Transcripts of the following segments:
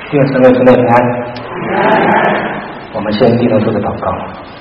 弟兄姊妹，主内平安。我们先低头做个祷告。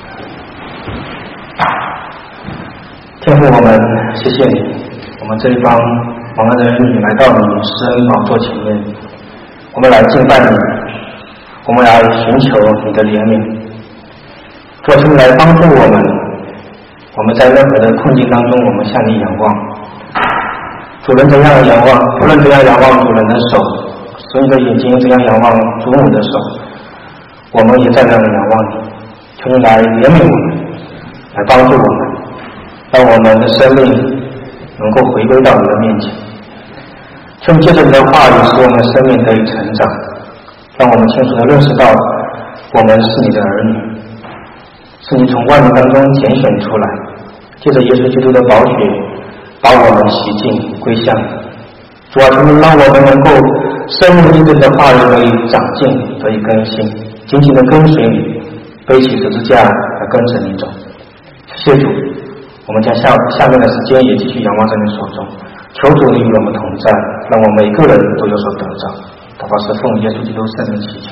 天父，我们谢谢你，我们这一帮蒙恩的儿女来到你施恩宝座前面，我们来敬拜你，我们来寻求你的怜悯。主啊，请你来帮助我们，我们在任何的困境当中，我们向你仰望。主人怎样仰望，不论怎样仰望主人的手，所有的眼睛怎样仰望主母的手，我们也在那样仰望你。求你来怜悯我们，来帮助我们，让我们的生命能够回归到你的面前。求你借着你的话语，使我们的生命得以成长，让我们清楚地认识到我们是你的儿女，是你从万民当中拣选出来，借着耶稣基督的宝血把我们洗净归向你。主啊，求你让我们能够生命因着你的话语得以长进，得以更新，紧紧地跟随你，背起十字架来跟着你走。谢谢主，我们将下面的时间也继续仰望在你手中，求主你与我们同在，让我们每个人都有所得着。祷告是奉耶稣基督圣名祈求。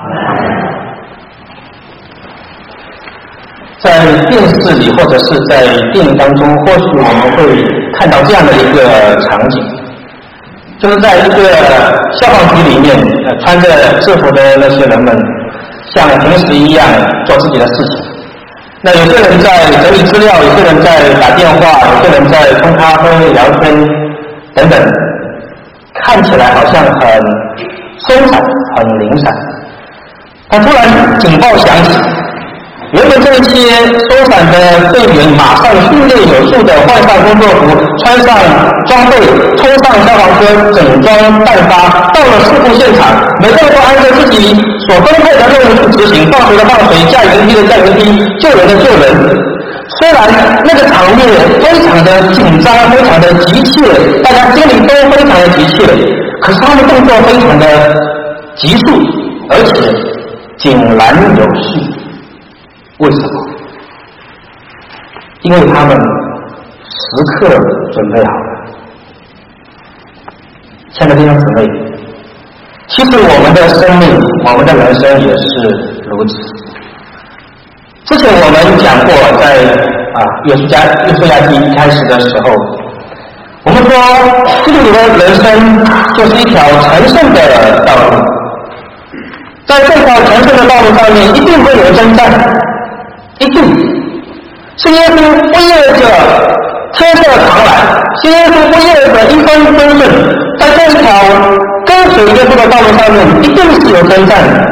在电视里或者是在电影当中，或许我们会看到这样的一个场景，就是在一个消防局里面，穿着制服的那些人们像平时一样做自己的事情。那有些人在整理资料，有些人在打电话，有些人在冲咖啡、聊天等等，看起来好像很松散、很零散。但突然警报响起，原本这些松散的队员马上训练有素的换上工作服，穿上装备，冲上消防车，整装待发，到了事故现场，每个人都按照自己所分配的任务去执行，放水的放水，架云梯的架云梯，救人的救人。虽然那个场面非常的紧张，非常的急切，大家心里都非常的急切，可是他们动作非常的急速，而且井然有序。为什么？因为他们时刻准备好了。亲爱的弟兄姊妹，其实我们的生命，我们的人生也是如此。之前我们讲过，在约书亚记一开始的时候，我们说基督徒的人生就是一条成圣的道路，在这条成圣的道路上面一定会有征战，一定是耶稣不夜着天色常来，是耶稣不夜着一帆风顺，在这一条跟随耶稣的道路上面一定是有征战的。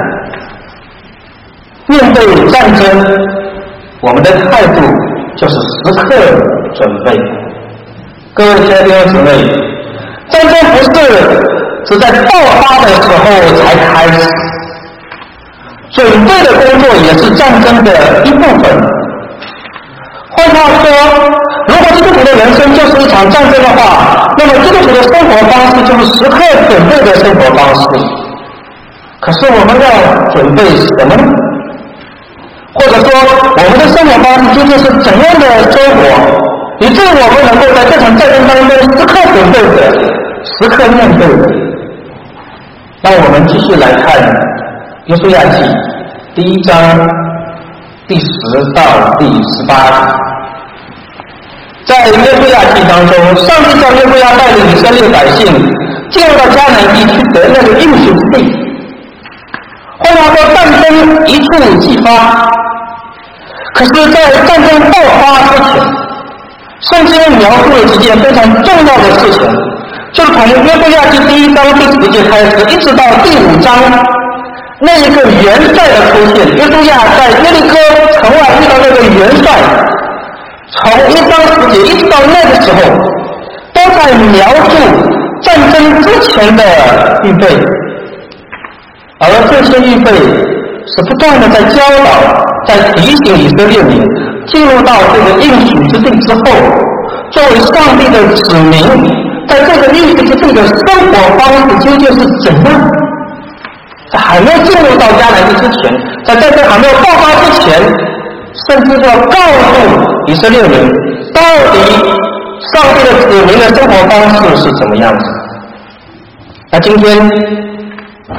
面对战争，我们的态度就是时刻准备。各位亲爱的弟兄姊妹，战争不是只在爆发的时候才开始，准备的工作也是战争的一部分。换话说，如果基督徒的人生就是一场战争的话，那么基督徒的生活方式就是时刻准备的生活方式。可是我们要准备什么呢？或者说，我们的生活方式究竟是怎样的生活，以至于我们能够在这场战争当中时刻准备的，时刻面对的？那我们继续来看约书亚记第1章第10到第18节。在约书亚记当中，上帝叫约书亚带领以色列百姓进入到迦南地去得那个应许之地。换话说，战争一触即发。可是在战争爆发之前，圣经描述了几件非常重要的事情，就是从约书亚记第1章第10节开始，一直到第5章，那一个元帅的出现。约书亚在耶利哥城外遇到那个元帅，从1章10节一直到那个时候，都在描述战争之前的预备，而这些预备是不断的在教导，在提醒以色列民进入到这个应许之地之后，作为上帝的子民，在这个应许之地的生活方式究竟是怎样？在还没有进入到迦南地之前，在战争还没有爆发之前，甚至要告诉以色列民，到底上帝的子民的生活方式是怎么样子。那今天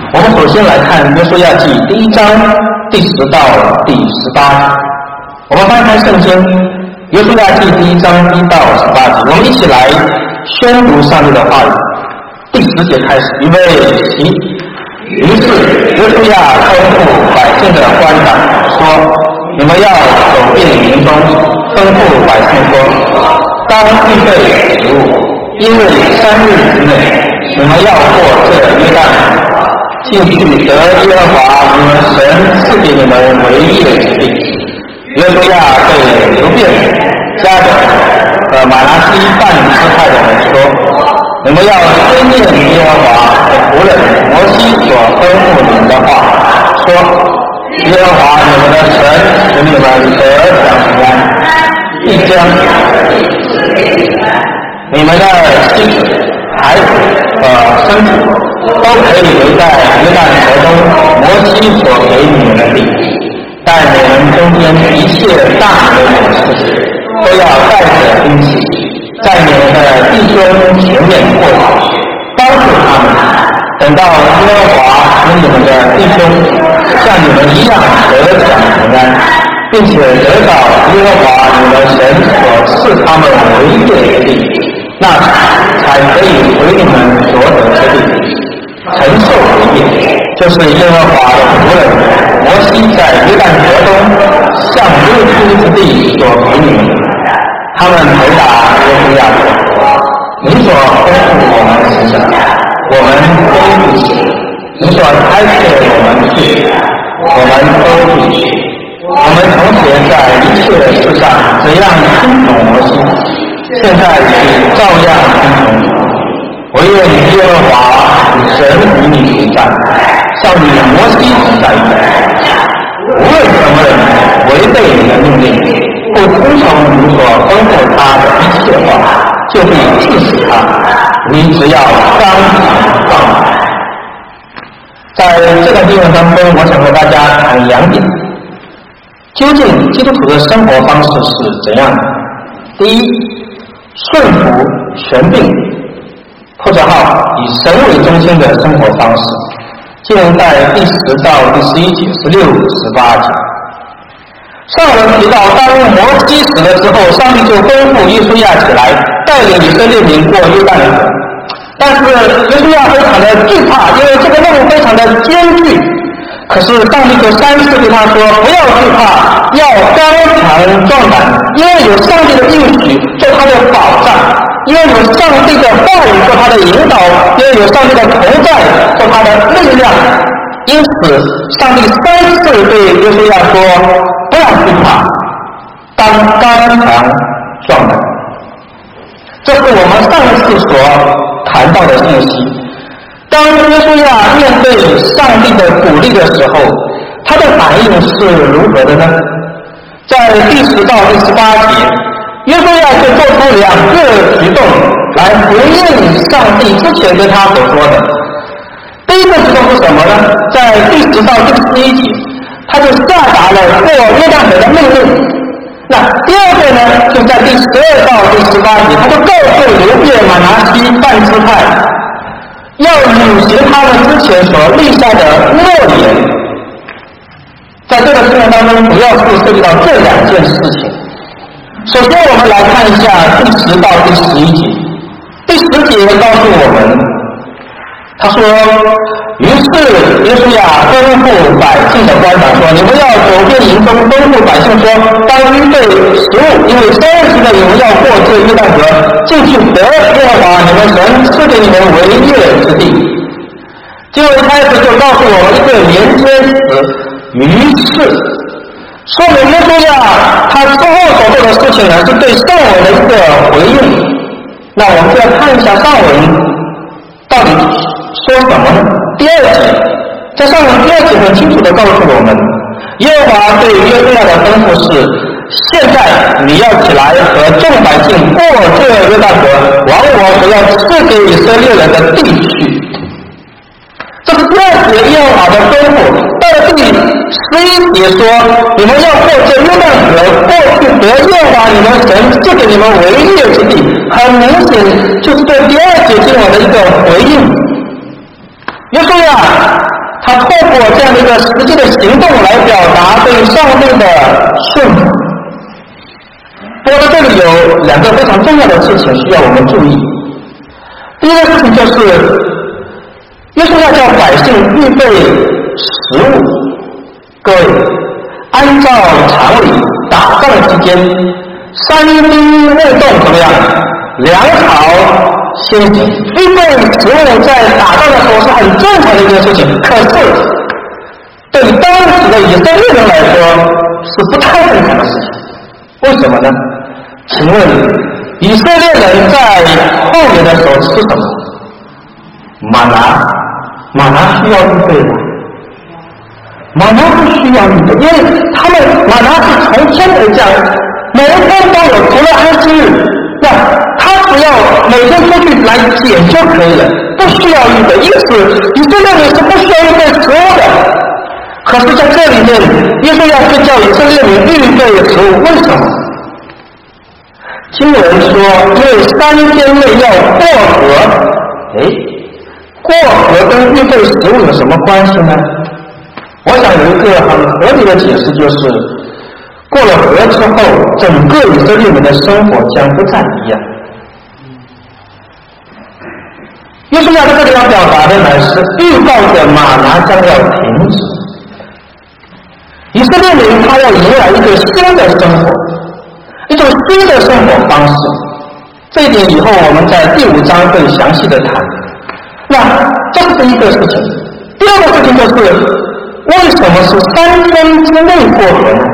我们首先来看约书亚记第1章第10到第18节。我们翻开圣经约书亚记第1章1到18节，我们一起来宣读上帝的话语。第10节开始，预备起。于是约书亚吩咐百姓的官长说：你们要走遍营中，吩咐百姓说，当预备食物，因为3日之内你们要过这约旦河，进去得耶和华你们神赐给你们为业之地。约书亚对流便、迦得和玛拿西半支派的人说：你们要遵念耶和华的仆人摩西所吩咐你们的话，说耶和华你们的神使你们得享平安，必将你们的妻子、孩子和牲畜都可以留在约旦河中摩西所给你们的地，但你们中间一切大的勇士都要带着兵器，在你们的弟兄前面过跑，帮助他们，等到耶和华使你们的弟兄像你们一样得享平安，并且得到耶和华你们神所赐他们为业之地，那才可以回你们所得之地，承受为业，就是耶和华的仆人摩西在约旦河中向日出之地所给你们的。他们回答约书亚说：你所吩咐我们行的，我们都不行；你所差遣我们去，我们都不去。我们从前在一切事上怎样听从摩西，现在也照样听从你。惟愿耶和华神与你同在，像与摩西同在一样。无论什么人违背你的命令，不听从你所吩咐他的一切话，就必治死他。你只要刚强壮胆。在这段经文当中，我想和大家谈2点。究竟基督徒的生活方式是怎样的？第一，顺服权柄，或者以神为中心的生活方式。经文在第10到第11节、16、18节。上文提到，当摩西死了之后，上帝就吩咐约书亚起来，带领以色列民过约旦河。但是约书亚非常的惧怕，因为这个任务非常的艰巨。可是上帝就3次对他说：不要惧怕，要刚强壮胆，因为有上帝的应许做他的保障，因为有上帝的话语做他的引导，因为有上帝的同在做他的力量。因此上帝3次对约书亚说：不要惧怕，当刚强壮胆。这是我们上次所谈到的信息。当约书亚面对上帝的鼓励的时候，他的反应是如何的呢？在第10到第18节，约书亚就做出2个举动来回应上帝之前对他所说的。第一个举动是什么呢？在第10到第11节，他就下达了过约旦河的命令。那第二个呢，就在第12到第18节，他就告诉流便、玛拿西半支派，要履行他们之前所立下的诺言。在这个经文当中，主要是涉及到这2件事情。首先，我们来看一下第10到第11节。第10节告诉我们，他说：于是约书亚吩咐百姓的官长说：你们要走遍营中，吩咐百姓说，当预备食物，因为3日之内你们要过这约旦河，进去得耶和华你们神赐给你们为业之地。经文开始就告诉我们一个连接词，于是，说明约书亚他之后所做的事情呢，是对上文的一个回应。那我们就要看一下上文到底说什么呢？第2节，在上文第2节很清楚地告诉我们，耶和华对约书亚的吩咐是：现在你要起来和众百姓过这约旦河，往我所要赐给以色列人的地去。这是第2节耶和华的吩咐。到了第11节说，你们要过这约旦河，过去得耶和华你们神赐给你们为业之地。很明显就是对第2节经文的一个回应。约书亚实际的行动来表达对上帝的顺服。不过这里有两个非常重要的事情需要我们注意。第一个事情就是耶稣要叫百姓预备食物。各位，按照常理，打仗期间三兵未动怎么样？粮草先行，预备食物在打仗的时候是很正常的一件事情。可是对当时的以色列人来说是不太正常的事情。为什么呢？请问以色列人在旷野的时候吃什么？玛拿需要预备吗？玛拿不需要预备，因为他们玛拿是从天而降，每一天都有，除了安息日，那他只要每天出去来捡就可以了，不需要预备。因此以色列人是不需要预备食物的。可是在这里面，耶稣要去叫以色列人预备食物，为什么？经文说，因为3天内要过河。过河跟预备食物有什么关系呢？我想有一个很合理的解释，就是过了河之后，整个以色列人的生活将不再一样。耶稣要在这里要表达的乃是预告着玛拿将要停止。以色列人他要迎来一个新的生活，一种新的生活方式。这一点以后我们在第5章会详细的谈。那这是第一个事情。第二个事情就是，为什么是3天之内过河呢？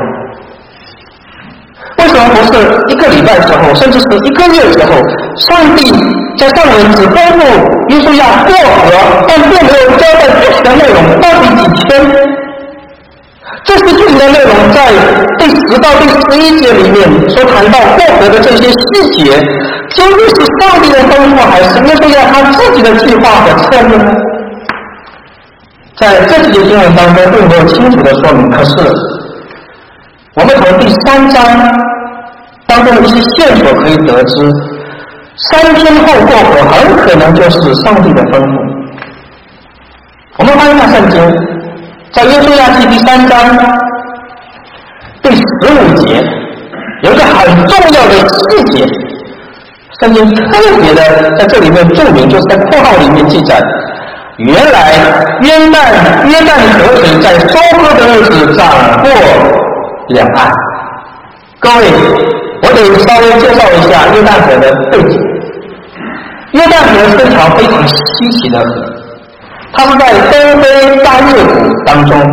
为什么不是1个礼拜之后，甚至是1个月之后？上帝在上文只吩咐耶稣要过河，但并没有交代具体的内容，到底几天？这些具体的内容在第10到第11节里面所谈到过河的这些细节，究竟是上帝的吩咐，还是耶稣要他自己的计划和策略呢？在这几节经文当中并没有清楚的说明，可是我们从第3章当中的一些线索可以得知，3天后过河很可能就是上帝的吩咐。我们翻一下圣经，在约书亚记第3章第15节有一个很重要的细节，圣经特别的在这里面注明，就是在括号里面记载，原来约旦河水在收割的日子涨过两岸。各位，我得稍微介绍一下约旦河的背景。约旦河是一条非常稀奇的河，它是在东非大裂谷当中，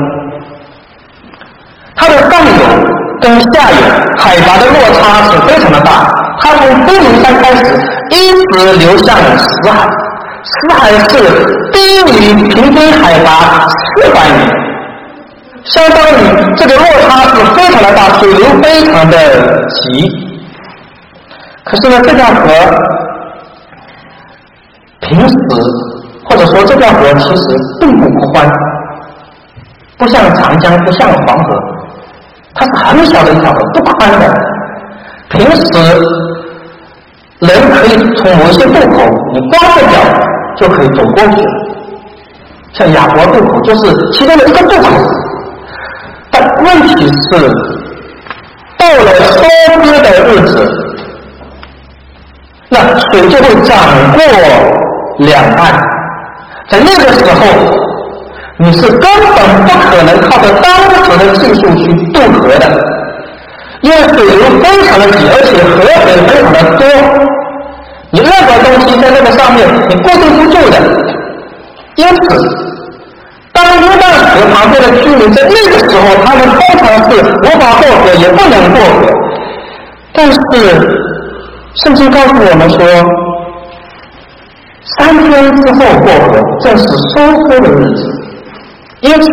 它的上游跟下游海拔的落差是非常的大，它从都灵山开始一直流向死海，死海是低于平均海拔400米，相当于这个落差是非常的大，水流非常的急。可是呢，这条河平时或者说这条河其实并不宽，不像长江，不像黄河，它是很小的一条河，不宽的。平时人可以从某一些渡口，你光着脚就可以走过去，像雅博渡口就是其中的一个渡口。但问题是，到了收割的日子，那水就会涨过两岸。在那个时候，你是根本不可能靠着当时的技术去渡河的，因为水流非常的急，而且河水非常的多，你任何东西在那个上面你固定不住的。因此当约旦河旁边的居民在那个时候，他们通常是无法过河，也不能过河。但是圣经告诉我们说，3天之后过河正是收割的日子。因此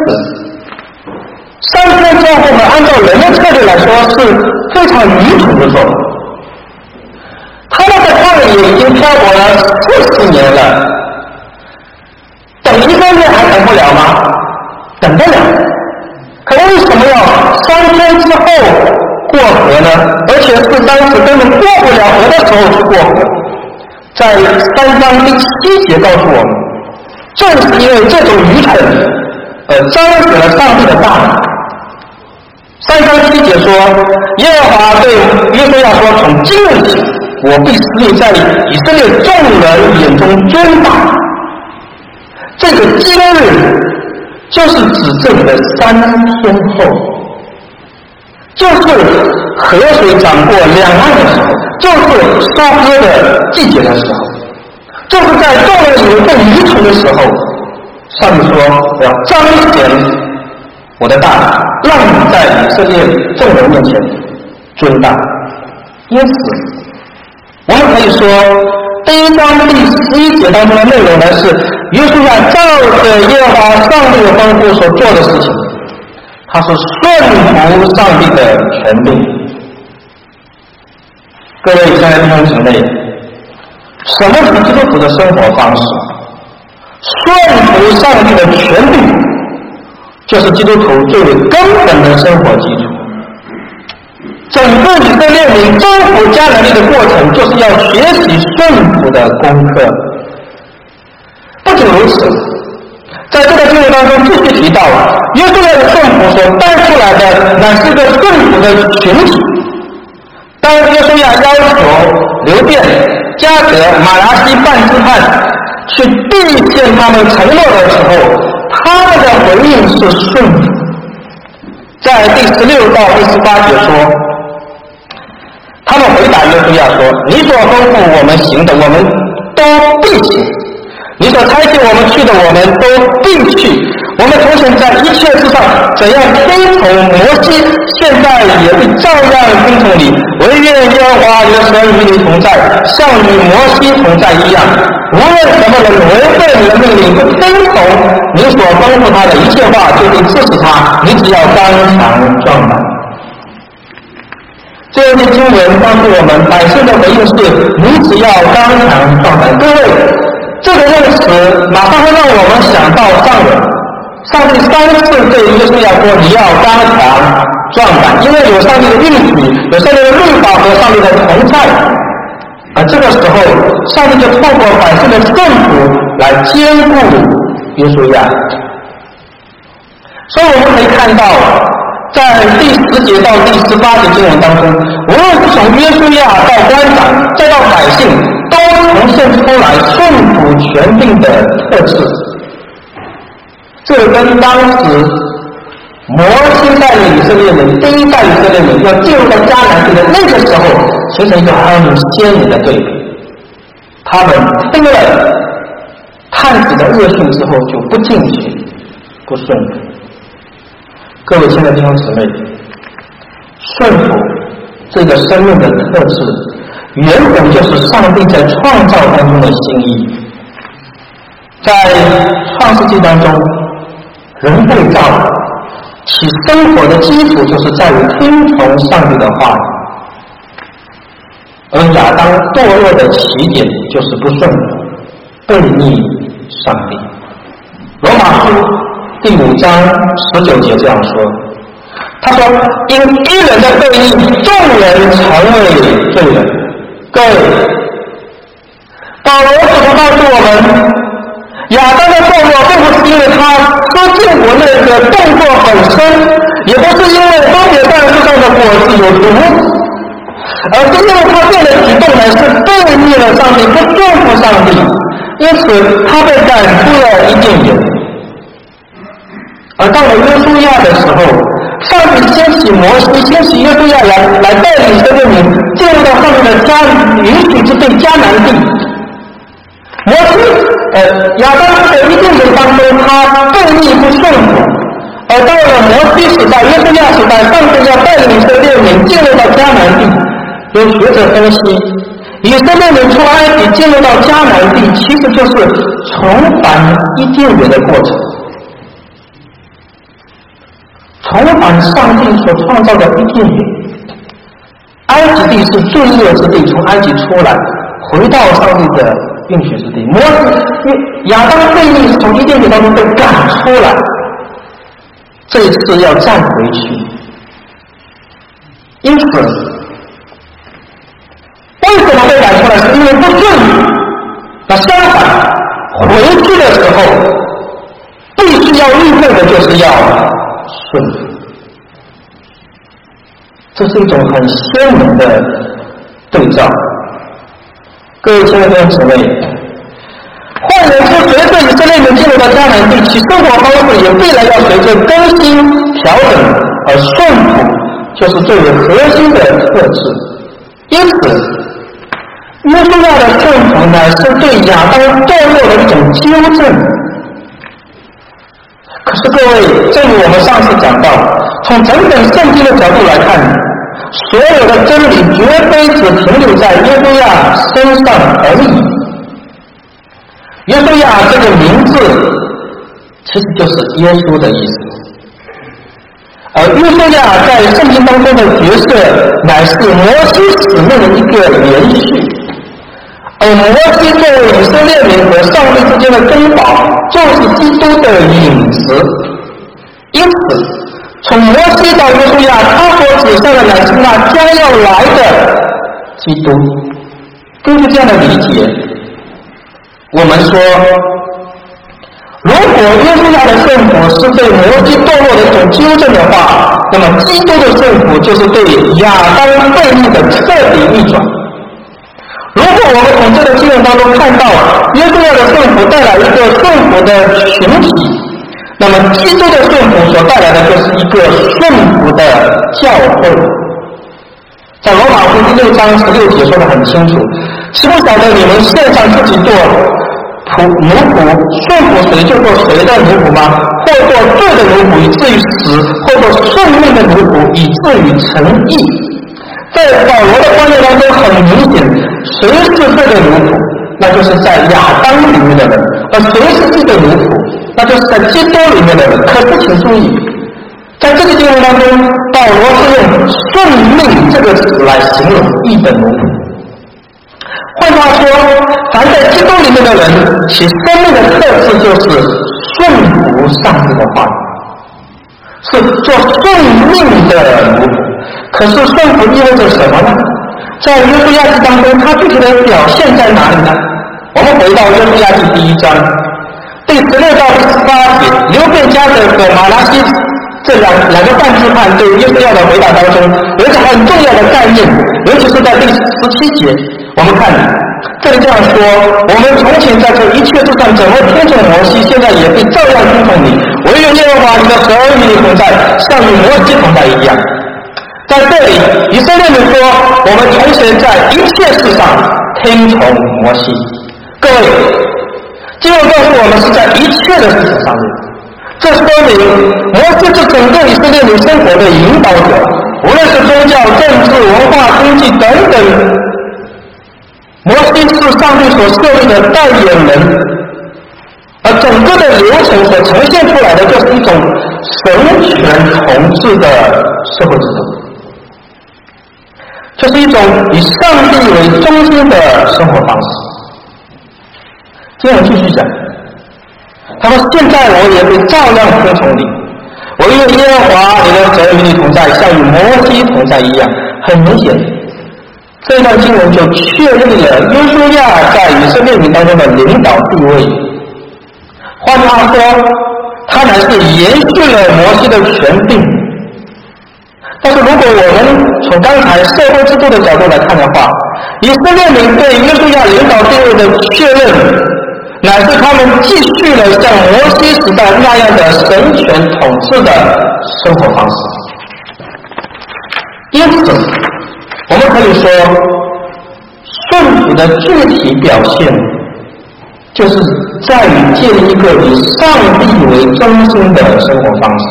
3天之后，我们按照人的策略来说是非常愚蠢的做法。他们在旷野已经漂泊了40年了，等1个月还等不了吗？等得了。可为什么要3天之后过河呢？而且是当时根本过不了河的时候去过河。在3章第7节告诉我们，正是因为这种愚蠢， 彰显了上帝的大能。3章7节说，耶和华对约书亚说，从今日起，我必使你在以色列众人眼中尊大。这个今日就是指这里的3天后，就是河水涨过两岸的时候，就是收割的季节的时候，就是在众人以为被愚蠢的时候，上帝说我要彰显我的大能，让你在以色列众人面前尊大。因此我们可以说第1章第11节当中的内容呢，是约书亚照着耶和华上帝的吩咐所做的事情，他是顺服上帝的权柄。各位亲爱的弟兄姊妹，什么是基督徒的生活方式？顺服上帝的权柄就是基督徒最为根本的生活基础。整个以色列民征服迦南地的过程，就是要学习顺服的功课。不仅如此，在这个经文当中继续提到，约书亚的顺服所带出来的乃是一个顺服的群体。当约书亚要求流便、迦得、马拿西半支派去兑现他们承诺的时候，他们的回应是顺服。在第16到第18节说，他们回答约书亚说，你所吩咐我们行的，我们都必行；你所差遣我们去的，我们都必去。我们从前在一切事上怎样听从摩西，现在也必照样听从你。惟愿耶和华你的神与你同在，像与摩西同在一样。无论什么人违背你的命令，不听从你所吩咐他的一切话，就必治死他。你只要刚强壮胆。这些经文告诉我们，百姓的回应是：你只要刚强壮胆。各位，这个用词马上会让我们想到上文。上帝3次对约书亚说：“你要刚强壮胆，因为有上帝的应许，有上帝的律法和上帝的同在。”而这个时候，上帝就透过百姓的顺服来兼顾约书亚。所以我们可以看到，在第10节到第18节经文当中，无论是从约书亚到官长，再到百姓，都呈现出来顺服权柄的特质。这跟当时摩西带领以色列人，第一代以色列人要进入到迦南地的那个时候，形成一个很鲜明的对比。他们听了探子的恶训之后，就不进去，不顺服。各位亲爱的弟兄姊妹，顺服这个生命的特质，原本就是上帝在创造当中的心意。在创世纪当中，人被造其生活的基础就是在于听从上帝的话语，而亚当堕落的起点就是不顺服，背逆上帝。罗马书第5章19节这样说，他说：因一人的背逆，众人成为罪人。各位，保罗试图告诉我们，亚当的堕落并不是因为他吃禁果那个动作本身，也不是因为分别善恶树上的果子有毒，而是因为他做的举动乃是背逆了上帝，不顺服上帝，因此他被赶出了伊甸园。而到了约书亚的时候，上帝兴起摩西，兴起约书亚来带领以色列民进入到上帝的允许之地迦南地。摩西亚当在伊甸园当中，他背逆不顺服，而到了摩西时代、约书亚时代，上帝要带领以色列民进入到迦南地。有学者分析，以色列民出埃及进入到迦南地，其实就是重返伊甸园的过程，重返上帝所创造的伊甸园。埃及地是罪恶之地，从埃及出来，回到上帝的应许之地。亚当背逆是从伊甸园当中被赶出来，这一次要站回去。因此，为什么被赶出来？是因为不顺服。那相反，回去的时候必须要预备的就是要顺服。这是一种很鲜明的对照。各位亲爱的弟兄姊妹，换言之，随着以色列人进入到迦南地，其生活方式也必然要随着更新调整，而顺服就是最为核心的特质。因此约书亚的顺服乃是对亚当堕落的一种纠正。可是各位，正如我们上次讲到，从整本圣经的角度来看，所有的真理绝非只停留在约书亚身上而已。约书亚这个名字其实就是耶稣的意思，而约书亚在圣经当中的角色乃是摩西使命的一个延续，而摩西作为以色列民和上帝之间的中保，就是基督的影子。因此从摩西到约书亚，他所指向的乃是那将要来的基督。根据这样的理解，我们说，如果约书亚的顺服是对摩西堕落的一种纠正的话，那么基督的顺服就是对亚当悖逆的彻底逆转。如果我们从这个经文当中看到约书亚的顺服带来一个顺服的群体，那么基督的顺服所带来的就是一个顺服的教会。在罗马书第6章16节说得很清楚，岂不晓得你们献上自己做奴仆，顺服谁就做谁的奴仆吗？或做罪的奴仆以至于死，或做顺命的奴仆以至于成义。在保罗的观念当中，很明显，谁是罪的奴仆，那就是在亚当里面的人；而谁是义的奴仆，那就是在基督里面的人。可是请注意，在这个经文当中，保罗是用顺命这个词来形容义的奴仆。换句话说，凡在基督里面的人，其生命的特质就是顺服上帝的话语，是做顺命的奴仆。可是顺服意味着什么呢？在约书亚记当中，它具体的表现在哪里呢？我们回到约书亚记第1章第16到第18节，流便、迦得和马拿西这两个半支派对约书亚的回答当中，有一个很重要的概念，尤其是在第17节，我们看这里这样说：我们从前在这一切之上怎么听从摩西，现在也必照样听从你，唯有耶和华你的神与你同在，像与摩西同在一样。在这里以色列人说，我们从前在一切事上听从摩西。各位，经文告诉我们是在一切的事情上面，这说明摩西是整个以色列人生活的引导者，无论是宗教、政治、文化、经济等等，摩西是上帝所设立的代言人，而整个的流程所呈现出来的就是一种神权统治的社会制度，这是一种以上帝为中心的生活方式。经文继续讲，他说：现在我也会照样听从你，唯有耶和华你的神与你同在，像与摩西同在一样。很明显，这段经文就确认了约书亚在以色列民当中的领导地位。换句话说，他乃是延续了摩西的权柄。但是如果我们从刚才社会制度的角度来看的话，以色列民对约书亚领导地位的确认，乃是他们继续了像摩西时代那样的神权统治的生活方式。因此我们可以说，顺服的具体表现就是在于建立一个以上帝为中心的生活方式。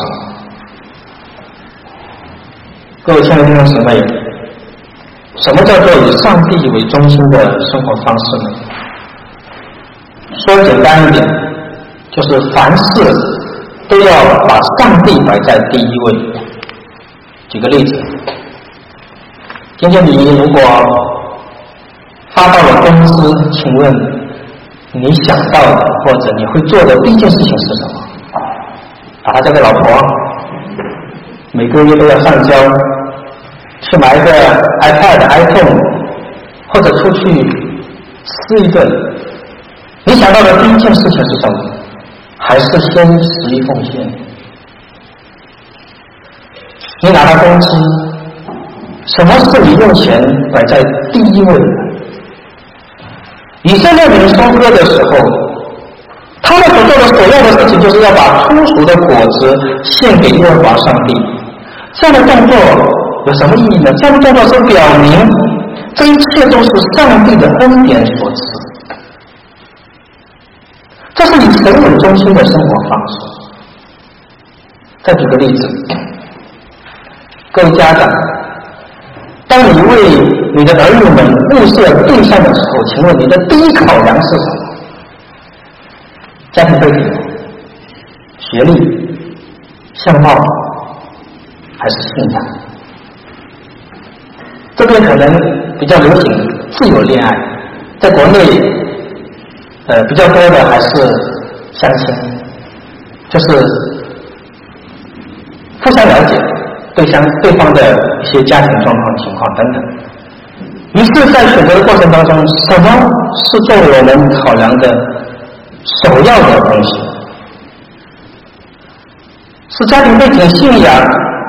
各位亲爱的弟兄姊妹，什么叫做以上帝为中心的生活方式呢？说简单一点，就是凡事都要把上帝摆在第一位。举个例子，今天你如果发到了工资，请问你想到的或者你会做的第一件事情是什么？把它交给老婆，每个月都要上交，去买一个 iPad、iPhone， 或者出去吃一顿。你想到的第一件事情是什么？ 还是先实意奉献？你拿到工资，什么是你用钱摆在第一位的？以色列民收割的时候，他们所做的首要的事情就是要把初熟的果子献给耶和华上帝。这样的动作有什么意义呢？这样的动作是表明这一切都是上帝的恩典所赐，这是以神为中心的生活方式。再举个例子，各位家长，当你为你的儿女们物色对象的时候，请问你的第一考量是什么？家庭背景、学历、相貌，还是信仰？这边可能比较流行自由恋爱，在国内比较多的还是相亲，就是互相了解对方的一些家庭状况、情况等等。于是在选择的过程当中，什么是作为我们考量的首要的东西？是家庭背景、信仰，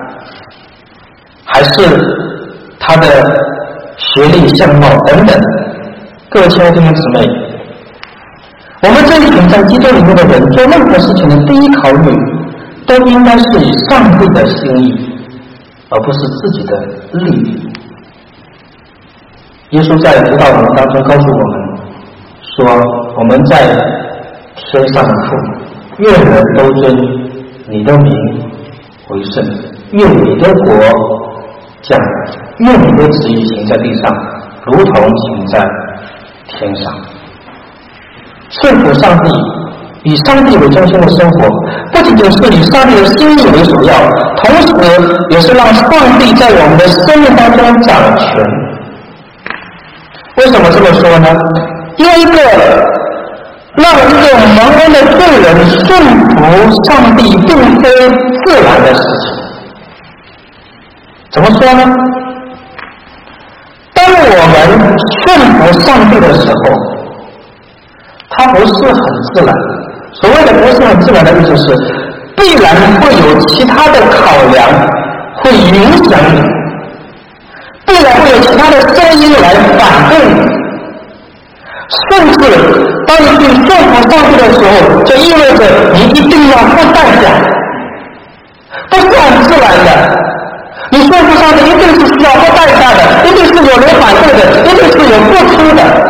还是他的学历、相貌等等？各位亲爱的弟兄姊妹，我们这一群在基督里面的人，做任何事情的第一考虑，都应该是以上帝的心意，而不是自己的利益。耶稣在辅导文当中告诉我们说，我们在天上的父，愿人都尊你的名为圣，愿你的国降，愿你的旨意行在地上，如同行在天上。顺服上帝，以上帝为中心的生活，不仅仅是以上帝的心意为首要，同时也是让上帝在我们的生命当中掌权。为什么这么说呢？因为让一个蒙恩的罪人顺服上帝，并非自然的事情。怎么说呢？当我们顺服上帝的时候，它不是很自然。所谓的不是很自然的意思是，必然会有其他的考量会影响你，必然会有其他的声音来反对你，甚至当你去顺服上帝的时候，就意味着你一定要付代价，不是很自然的。你顺服上帝一定是需要付代价的，一定是有人反对的，一定是有付出的。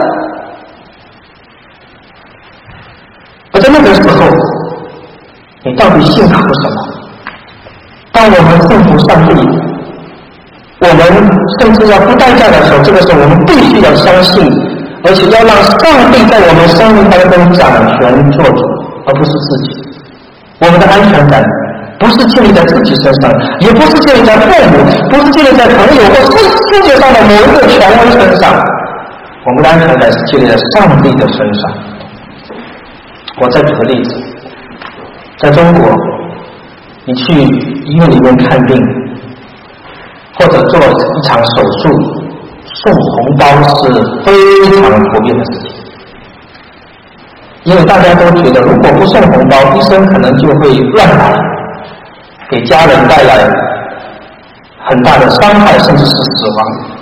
而在那个时候，你到底信靠什么？当我们顺服上帝，我们甚至要付代价的时候，这个时候我们必须要相信，而且要让上帝在我们生命当中掌权做主，而不是自己。我们的安全感不是建立在自己身上，也不是建立在父母，不是建立在朋友或世界上的某一个权威身上。我们的安全感是建立在上帝的身上。我再举个例子，在中国，你去医院里面看病，或者做一场手术，送红包是非常普遍的事情。因为大家都觉得，如果不送红包，医生可能就会乱来，给家人带来很大的伤害，甚至是死亡。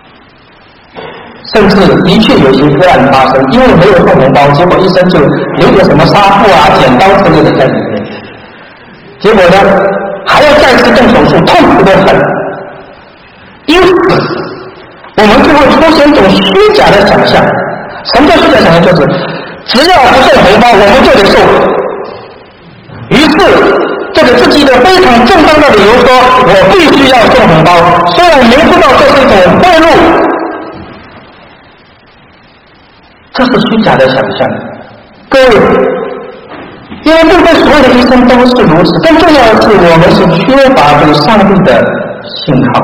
甚至的确有些个案发生，因为没有送红包，结果医生就留点什么纱布啊、剪刀之类的在里面，结果呢还要再次动手术，痛苦得很。因此我们就会出现一种虚假的想象。什么叫虚假想象？就是只要不送红包，我们就得受苦。于是就给自己一个非常正当的理由，说我必须要送红包，虽然明知道这是一种贿赂，这是虚假的想象。各位，因为并非所有的医生都是如此，更重要的是我们是缺乏对上帝的信靠。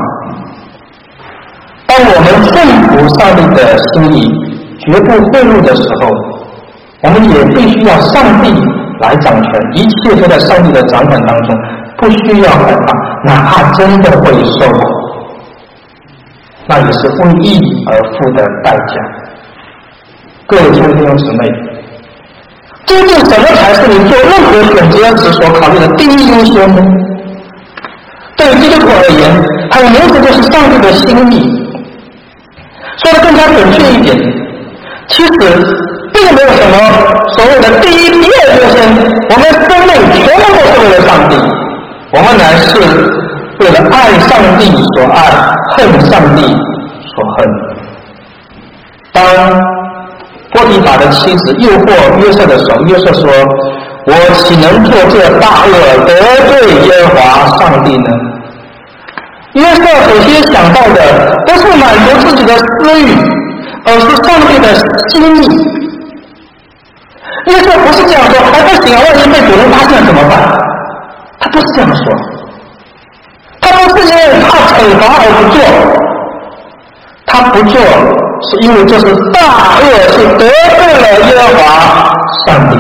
当我们顺服上帝的心意，绝不贿赂的时候，我们也必须要上帝来掌权，一切都在上帝的掌管当中，不需要害怕，哪怕真的会受苦，那也是为义而付的代价。各位亲爱的弟兄姊妹， 究竟什么才是你做任何选择时所考虑的第一优先呢？对于基督徒而言，很明显就是上帝的心意。说得更加准确一点，其实并没有什么所谓的第一、第二优先，我们生命全部都是为了上帝，我们乃是为了爱上帝所爱，恨上帝所恨。当波提法的妻子诱惑约瑟的时候，约瑟说：“我岂能做这大恶得罪耶和华上帝呢？”约瑟首先想到的不是满足自己的私欲，而是上帝的心意。约瑟不是这样说，还不行啊，万一被主人发现怎么办？他不是这样说，他不是因为怕惩罚而不做，他不做是因为这是大恶，是得罪了耶和华上帝。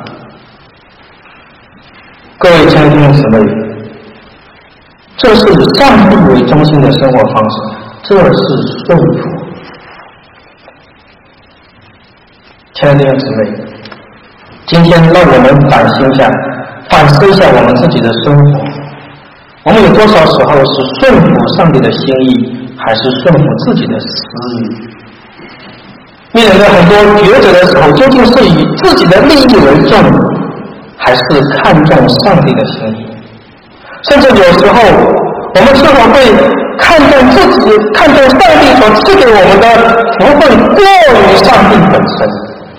各位亲爱的弟兄姊妹，这是以上帝为中心的生活方式，这是顺服。亲爱的弟兄姊妹，今天让我们反思一下我们自己的生活，我们有多少时候是顺服上帝的心意，还是顺服自己的私欲？面对很多抉择的时候，究竟是以自己的利益为重，还是看重上帝的心意？甚至有时候我们是否会看重上帝所赐给我们的福分过于上帝本身？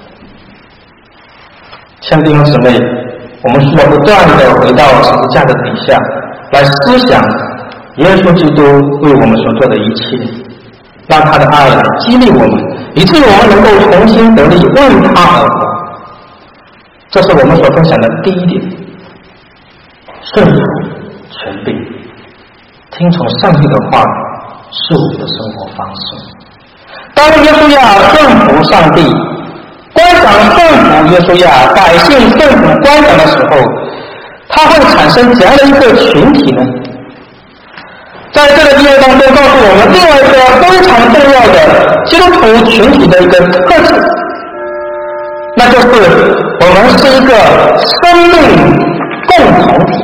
亲爱的弟兄姊妹，我们需要不断地回到十字架的底下来思想耶稣基督为我们所做的一切，让他的爱来激励我们，以至于我们能够重新得力，为他而活。这是我们所分享的第一点，顺服权柄，听从上帝的话是我们的生活方式。当耶稣亚顺服上帝，官长顺服耶稣亚，百姓顺服官长的时候，它会产生怎样的一个群体呢？在这个经文当中告诉我们另外一个非常重要的基督徒群体的一个特质，那就是我们是一个生命共同体，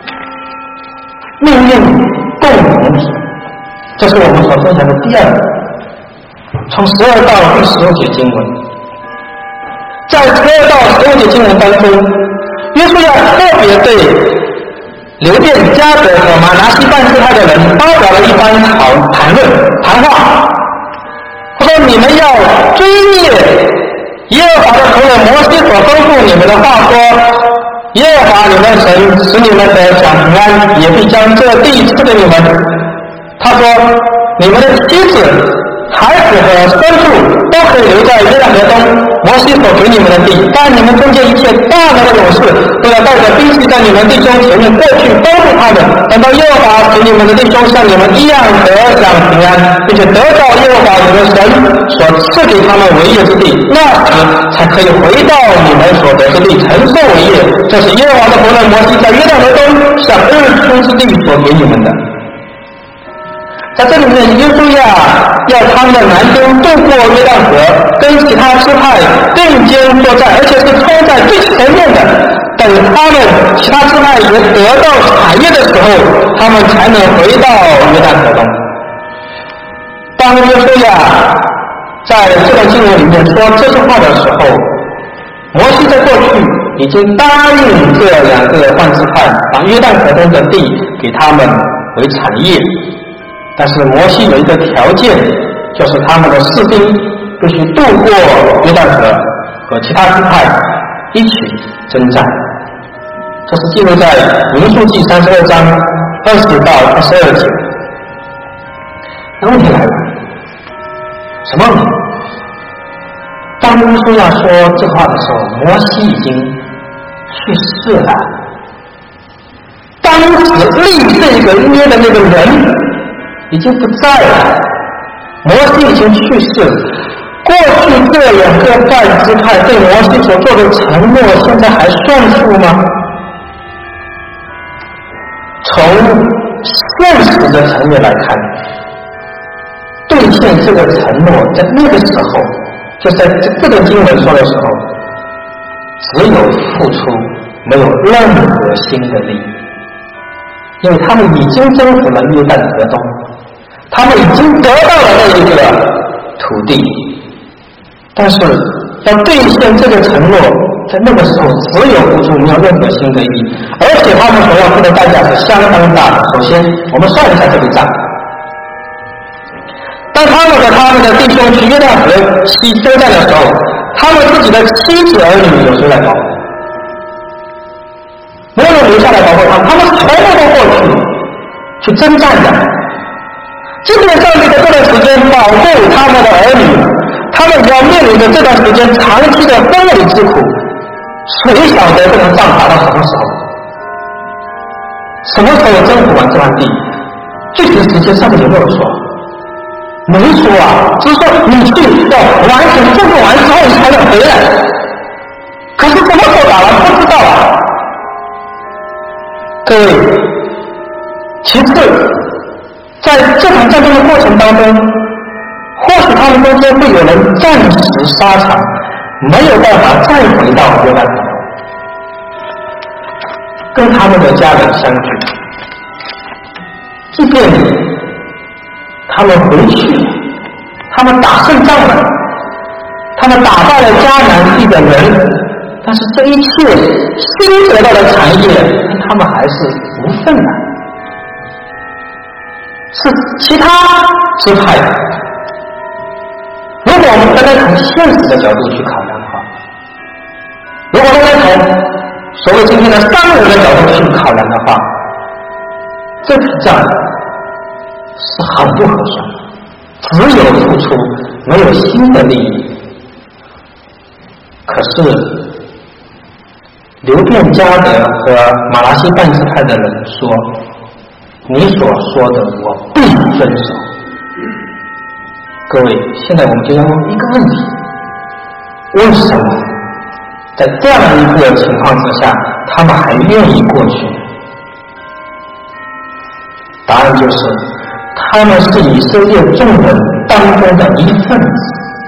命运共同体。这是我们所分享的第二个，从12到第15节经文。在12到15节经文当中，耶稣要特别对流便、加德和马拿西半支派的人发表了一番谈话。他说：“你们要追念耶和华的仆人摩西所吩咐你们的话，说：耶和华你们神使你们得享平安，也必将这地赐给你们。”他说：“你们的妻子、孩子和牲畜都可以留在约旦河东摩西所给你们的地，但你们中间一切大能的勇士都要带着兵器在你们弟兄前面过去帮助他们，等到耶和华使你们的弟兄像你们一样得享平安，并且得到耶和华你们神所赐给他们为业之地，那时才可以回到你们所得之地承受为业。这是耶和华的仆人摩西在约旦河东向日出之地所给你们的。”在这里面，耶稣要他们的男丁渡过约旦河，跟其他支派并肩作战，而且是冲在最前面的。等他们其他支派也得到产业的时候，他们才能回到约旦河东。当耶稣在这段经文里面说这句话的时候，摩西在过去已经答应这2个换支派把约旦河东的地给他们为产业。但是摩西有一个条件，就是他们的士兵必须渡过约旦河，和其他支派一起征战。这是记录在民数记32章20到22节。那问题来了，什么问题？当耶稣要说这话的时候，摩西已经去世了。当时立这个约的那个人已经不在了，摩西已经去世了。过去这2个半支派对摩西所做的承诺，现在还算数吗？从现实的层面来看，兑现这个承诺，在那个时候，就在这个经文说的时候， 只有付出，没有任何新的利益，因为他们已经征服了约旦河东，他们已经得到了那一个土地，但是要兑现这个承诺，在那个时候只有付出，没有任何新的意义，而且他们所要付的代价是相当大的。首先我们算一下这笔账，当他们的弟兄去约旦河西征战的时候，他们自己的妻子儿女有谁来保护？没有人留下来保护他们，他们全部都过去征战的。即便上帝在这段时间保护他们的儿女，他们要面临着这段时间长期的风雨之苦，谁晓得这个仗打到什么时候？什么时候征服完这块地？具体的时间上帝有没有说？没说啊，只是说你去要完成征服完之后你才能回来。可是什么时候打完不知道啊。各位，其次，在这场战争的过程当中，或许他们中间会有人暂时沙场，没有办法再回到约旦河，跟他们的家人相聚。即便他们回去了，他们打胜仗了，他们打败了迦南地的人，但是这一切新得到的产业跟他们还是无份的，是其他支派的。如果我们单单从现实的角度去考量的话，如果单单从所谓今天的商人的角度去考量的话，这笔账是很不合算的，只有付出，没有新的利益。可是流便加德和马拉西半支派的人说，你所说的我必遵守。各位，现在我们就要问一个问题，为什么在这样一个情况之下他们还愿意过去？答案就是他们是以色列众人当中的一份子，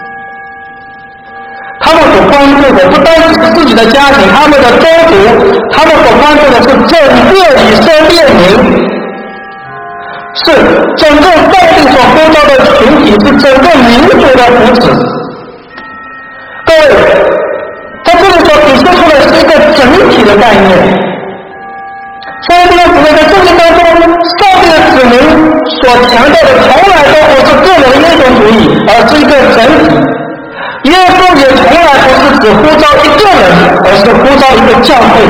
他们所关注的不单是自己的家庭，他们的宗族，他们所关注的是整个以色列民，是整个上帝所呼召的群体，是整个民族的福祉。各位，在这里所体现出来是一个整体的概念。上帝的子民在圣经当中，上帝的子民所强调的从来都不是个人英雄主义，而是一个整体。耶稣也从来不是只呼召一个人，而是呼召一个教会。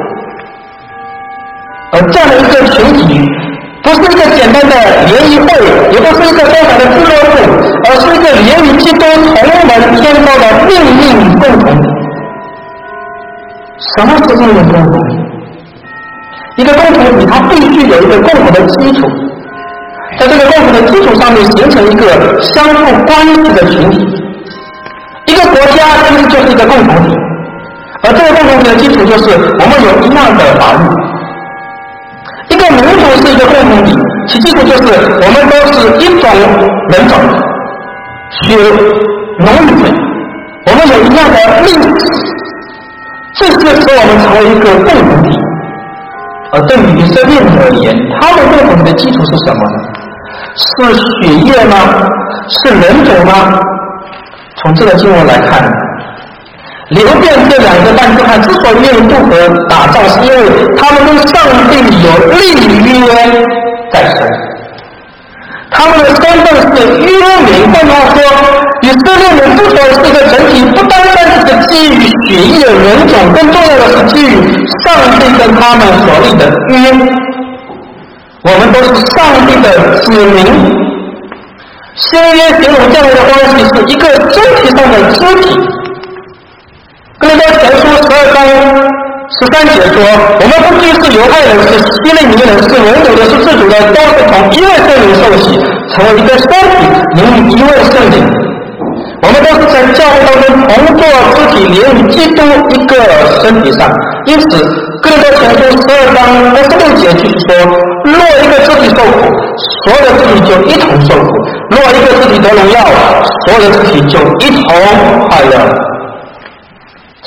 而这样的一个群体，不是一个简单的联谊会，也不是一个单纯的俱乐部，而是一个连于基督同门天高的命运共同体。什么是命运共同体？一个共同体它必须有一个共同的基础，在这个共同的基础上面形成一个相互关系的群体。一个国家其实就是一个共同体，而这个共同体的基础就是我们有一样的法律。一个民族是一个共同体，其基础就是我们都是一种人种，血浓于水，我们有一样的历史，这些使我们成为一个共同体。而对于以色列人而言，他们共同体的基础是什么呢？是血液吗？是人种吗？从这个经文来看，流便这两个半支派之所以愿意渡河打仗，是因为他们跟上帝有立约在身，他们的身份是约民。换句话说，以色列人之所以是一个整体，不单单是基于血液人种，更重要的是基于上帝跟他们所立的约。我们都是上帝的子民。新约形容这样的关系是一个身体上的肢体。哥林多前书12章13节说，我们不拘是犹太人，是希利尼人，是文主的，是自主的，都是从一位圣灵受洗，成为一个身体，连于一位圣灵。我们都是在教会当中同作肢体，连于基督一个身体上。因此哥林多前书12章26节继续说，若一个肢体受苦，所有的肢体就一同受苦；若一个肢体得荣耀，所有的肢体就一同快乐。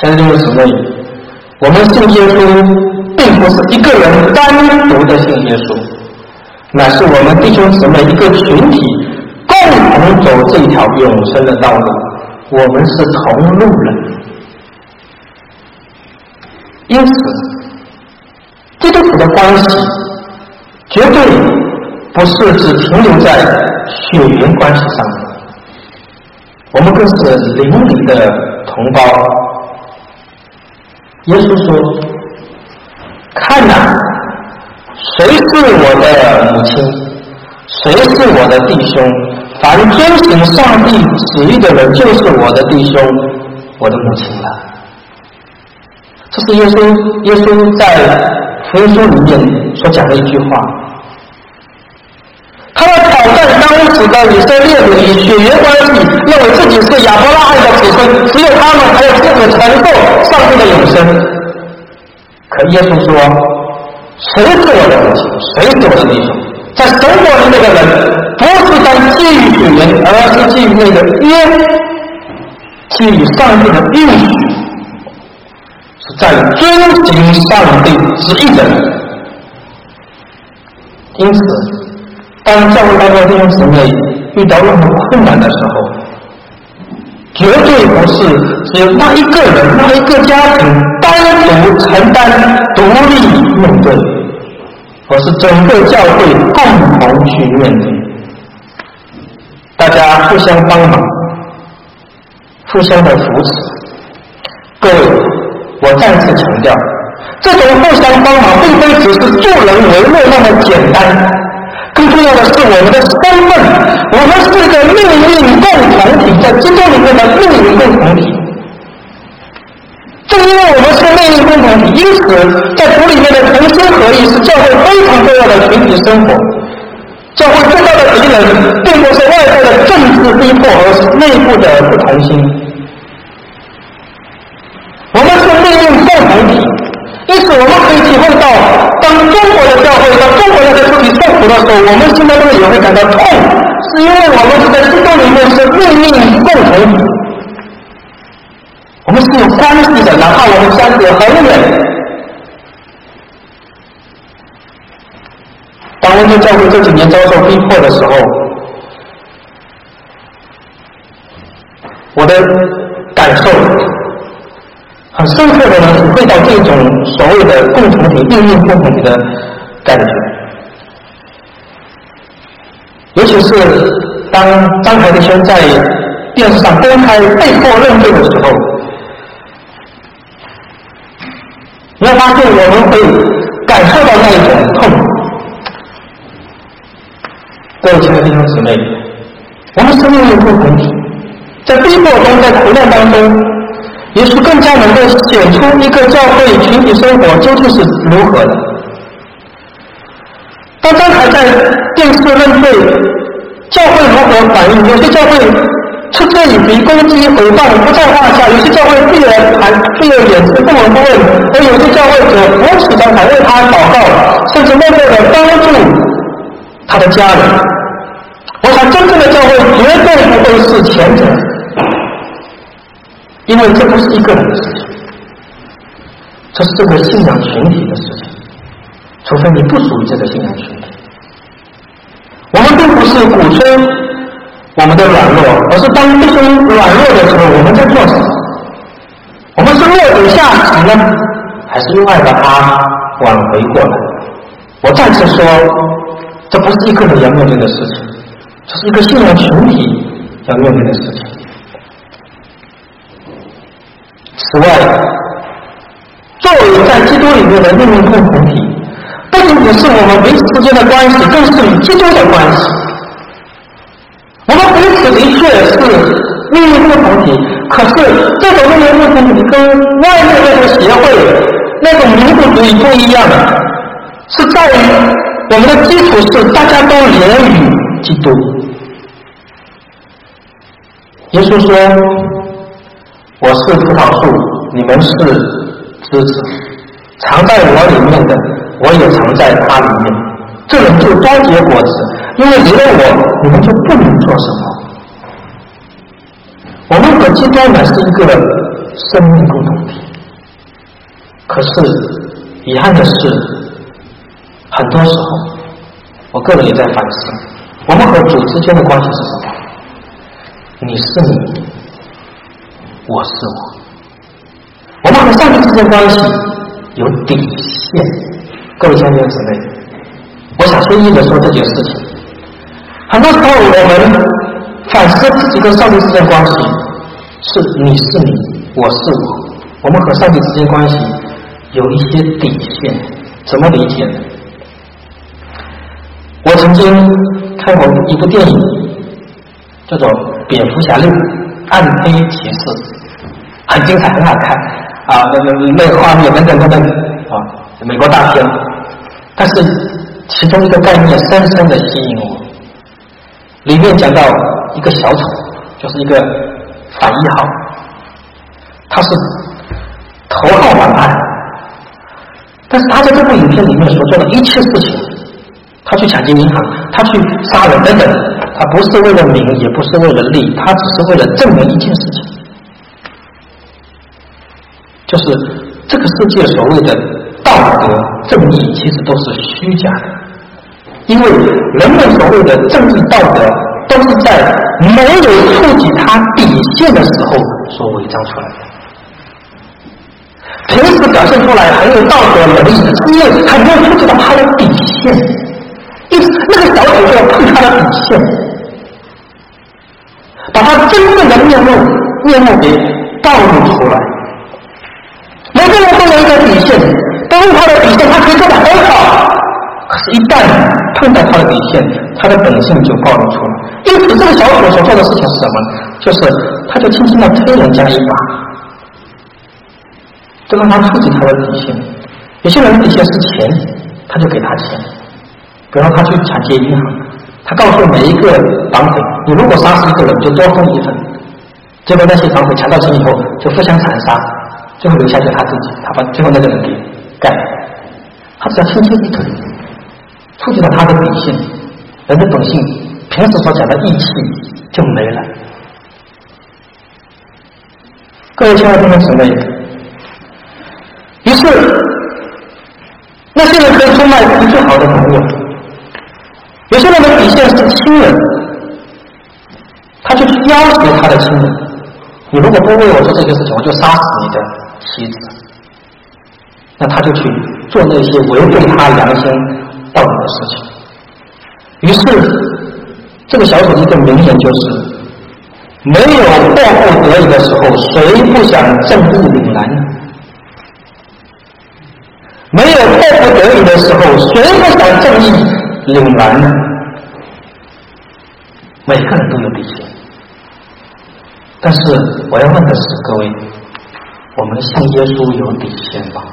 亲爱的弟兄姊妹，我们信耶稣并不是一个人单独的信耶稣，乃是我们弟兄姊妹一个群体共同走这条永生的道路，我们是同路人。因此基督徒的关系绝对不是只停留在血缘关系上面，我们更是邻里的同胞。耶稣说，看哪，谁是我的母亲，谁是我的弟兄，凡遵行上帝旨意的人，就是我的弟兄，我的母亲了。这是耶稣在福音书里面所讲的一句话。他要挑战当时的以色列人以血缘关系认为自己是亚伯拉罕的子孙，只有他们才有资格承受上帝的永生。可耶稣说，谁是我的母亲，谁是我的弟兄？在神国里面的人不是单基于血缘，而是基于那个约，基于上帝的应许，是在遵行上帝旨意的人。因此当教会当中弟兄姊妹遇到任何困难的时候，绝对不是只有那一个人那一个家庭单独承担独立面对，而是整个教会共同去面对，大家互相帮忙，互相的扶持。各位，我再次强调，这种互相帮忙并非只是助人为乐那么简单，更重要的是我们的身份，我们是一个命运共同体，在基督里面的命运共同体。正因为我们是命运共同体，因此在主里面的同心合意是教会非常重要的群体生活。教会最大的敌人并不是外在的政治逼迫，而是内部的不同心。我们是命运共同体，因此我们可以体会到，当中国的教会当中国人在主体受苦的时候，我们心当中也会感到痛，是因为我们是在基督里面是命运共同体，我们是有关系的，哪怕我们相隔很远。当温州教会这几年遭受逼迫的时候，我的感受很深刻的体会到这种所谓的共同体、命运共同体的感觉。尤其是当张海弟兄在电视上公开被迫认罪的时候，你会发现我们会感受到那一种痛苦。各位亲爱的弟兄姊妹，我们是命运共同体，在逼迫中，在苦难当中，耶稣更加能够显出一个教会群体生活究竟是如何的。当张海在电视认罪，教会如何反应？有些教会嗤之以鼻，攻击诽谤不在话下；有些教会避而远之，不闻不问；而有些教会者扶持张海，为他祷告，甚至默默的帮助他的家人。我想真正的教会绝对不会是前者，因为这不是一个人的事情，这是这个信仰群体的事情，除非你不属于这个信仰群体。我们并不是鼓吹我们的软弱，而是当弟兄软弱的时候，我们在做什么？我们是落井下石呢，还是用爱把他挽回过来？我再次说，这不是一个人要面对的事情，这是一个信仰群体要面对的事情。此外，作为在基督里面的命运共同体，不仅仅是我们彼此之间的关系，更是与基督的关系。我们彼此的确是命运共同体，可是这种命运共同体跟外面那种协会、那种民族主义不一样，是在于我们的基础是大家都连于基督。耶稣说，我是葡萄树，你们是枝子，藏在我里面的，我也藏在他里面，这人就多结果子，因为离了我，你们就不能做什么。我们和基督乃是一个生命共同体。可是遗憾的是，很多时候我个人也在反思，我们和主之间的关系是什么？你是你，我是我。我们和上帝之间关系有底线。各位兄弟姊妹，我想深意的说这件事情。很多时候我们反思自己跟上帝之间关系是你是你，我是我。我们和上帝之间关系有一些底线，怎么理解呢？我曾经看过一部电影，叫做《蝙蝠侠6：暗黑骑士》，很精彩，很好看啊，那个画面等等啊，美国大片。但是其中一个概念深深的吸引我，里面讲到一个小丑，就是一个反一号，他是头号反派，但是他在这部影片里面所做的一切事情，他去抢劫银行，他去杀人等等，他不是为了名，也不是为了利，他只是为了证明一件事情，就是这个世界所谓的道德正义其实都是虚假的，因为人们所谓的正义道德都是在没有触及他底线的时候所伪装出来的。平时表现出来很有道德能力，因为还没有触及到他的底线，因此那个小丑就要碰他的底线，把他真正的面目给暴露出来。每个人都有一个底线，但是他的底线他可以做得很好，可是一旦碰到他的底线，他的本性就暴露出来。因此这个小丑所做的事情是什么？就是他就轻轻地推人家一把，就让他触及他的底线。有些人的底线是钱，他就给他钱，比如他去抢劫银行，他告诉每一个绑匪，你如果杀死一个人就多分1分，结果那些绑匪抢到钱以后就互相残杀，最后留下就他自己，他把最后那个人给干了。他只要轻轻一推，触及到他的底线，人的本性平时所讲的义气就没了。各位亲爱的弟兄姊妹，于是那些人可以出卖自己最好的朋友，有些人的底线是亲人，他就去要挟他的亲人，你如果不为我做这些事情，我就杀死你的妻子。那他就去做那些违背他良心道德的事情。于是这个小丑的一个名言就是，没有迫不得已的时候，谁不想正义凛然呢？没有迫不得已的时候，谁不想正义凛然呢？每个人都有底线，但是我要问的是各位，我们信耶稣有底线吗？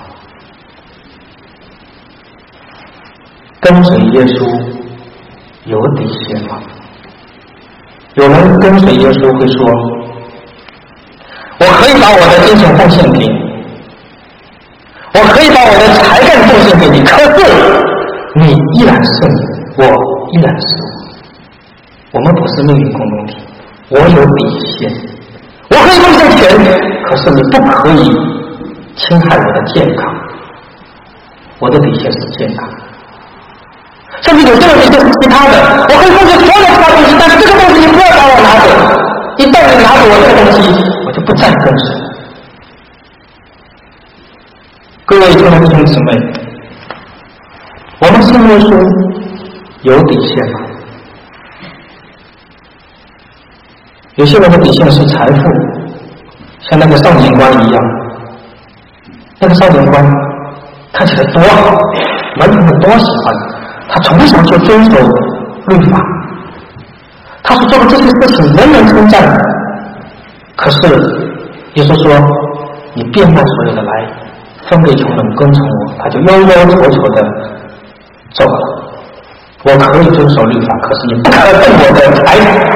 跟随耶稣有底线吗？有人跟随耶稣会说，我可以把我的金钱奉献给你，我可以把我的才干奉献给你，可是你依然是你，我依然是我。我们不是命运共同体，我有底线。我可以奉献钱，可是你不可以侵害我的健康。我的底线是健康。甚至有些人底线是其他的，我可以奉献所有的其他东西，但是这个东西你不要把我拿走。一旦你拿走我这个东西，我就不再跟随。各位亲爱的弟兄姊妹，我们信耶稣有底线吗？有些人的底线是财富，像那个少年官一样，那个少年官看起来多好，门徒们多喜欢，他从小就遵守律法，他所做的这些事情人人称赞。可是耶稣说，你变卖所有的来分给穷人跟从我，他就忧忧愁愁的走了。我可以遵守律法，可是你不可动我的财产。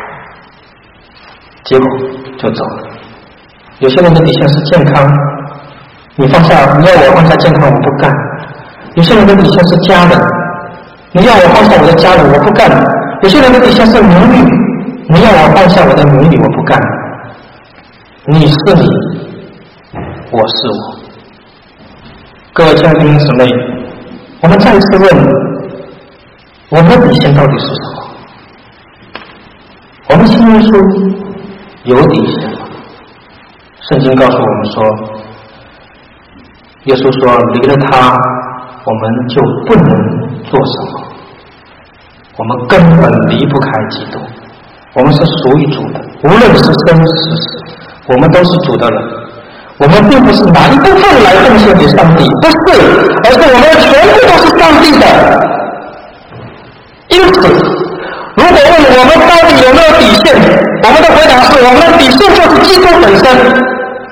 结果就走了。有些人的底线是健康，你要我放下健康我不干。有些人的底线是家人，你要我放下我的家人我不干。有些人的底线是名誉，你要我放下我的名誉我不干。你是你， 我是我。各位亲爱的弟兄姊妹，我们再一次问，我们的底线到底是什么？我们信耶稣有底线吗？圣经告诉我们说，耶稣说离了他我们就不能做什么，我们根本离不开基督，我们是属于主的，无论是生是死，我们都是主的人。我们并不是拿一部分来奉献给上帝，不是，而是我们全部都是上帝的。因此如果问我们到底有没有底线，我们的回答是，我们的底线就是基督本身。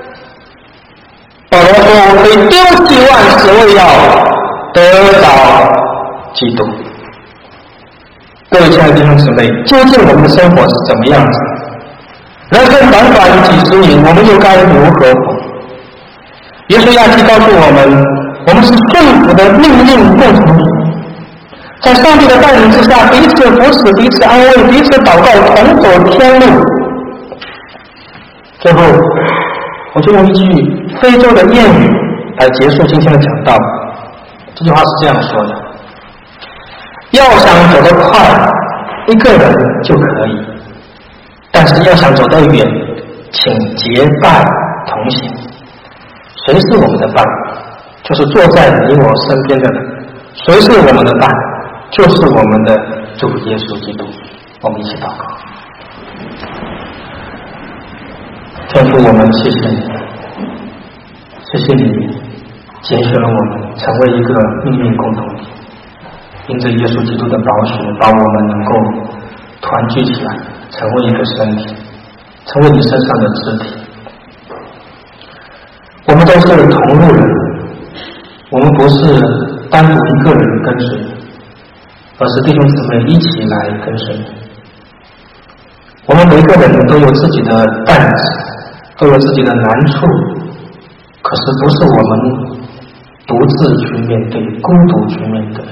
保罗说，我可以丢弃万事，为要得着基督。各位亲爱的弟兄姊妹，究竟我们的生活是怎么样子？人生短短几十年，我们又该如何活？耶稣亚基告诉我们，我们是顺服的命运共同体，在上帝的带领之下，彼此扶持，彼此安慰，彼此祷告，同走天路。最后我就用一句非洲的谚语来结束今天的讲道。这句话是这样说的：要想走得快，一个人就可以，但是要想走得远，请结伴同行。谁是我们的伴？就是坐在你我身边的人。谁是我们的伴？就是我们的主耶稣基督。我们一起祷告。天父，我们谢谢你，谢谢你拣选了我们成为一个命运共同体，因着耶稣基督的宝血，把我们能够团聚起来，成为一个身体，成为你身上的肢体。我们都是同路人，我们不是单独一个人跟随你，而是弟兄姊妹一起来跟随你。我们每个人都有自己的担子，都有自己的难处，可是不是我们独自去面对，孤独去面对。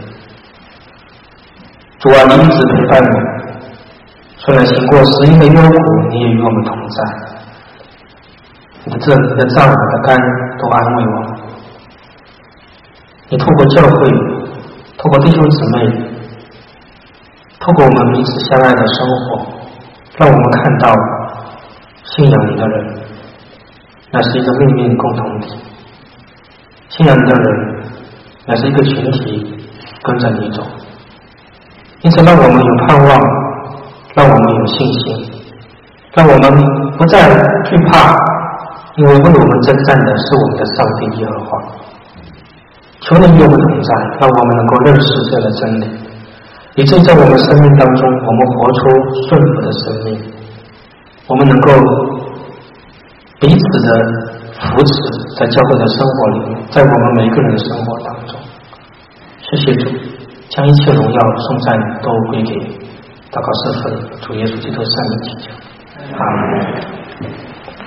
主啊，你一直陪伴我，虽然行过十一的幽谷，你也与我们同在。你的杖、你的竿都安慰我。你透过教会，透过弟兄姊妹，透过我们彼此相爱的生活，让我们看到信仰你的人，那是一个命运共同体。信仰你的人，那是一个群体，跟着你走。因此，让我们有盼望，让我们有信心，让我们不再惧怕。因为为我们征战的是我们的上帝耶和华。求你与我们同在，让我们能够认识这个真理，以至于在我们生命当中，我们活出顺服的生命，我们能够彼此的扶持，在教会的生活里面，在我们每一个人的生活当中。谢谢主，将一切荣耀颂赞都归给你。祷告是奉主耶稣基督圣名祈求，阿们。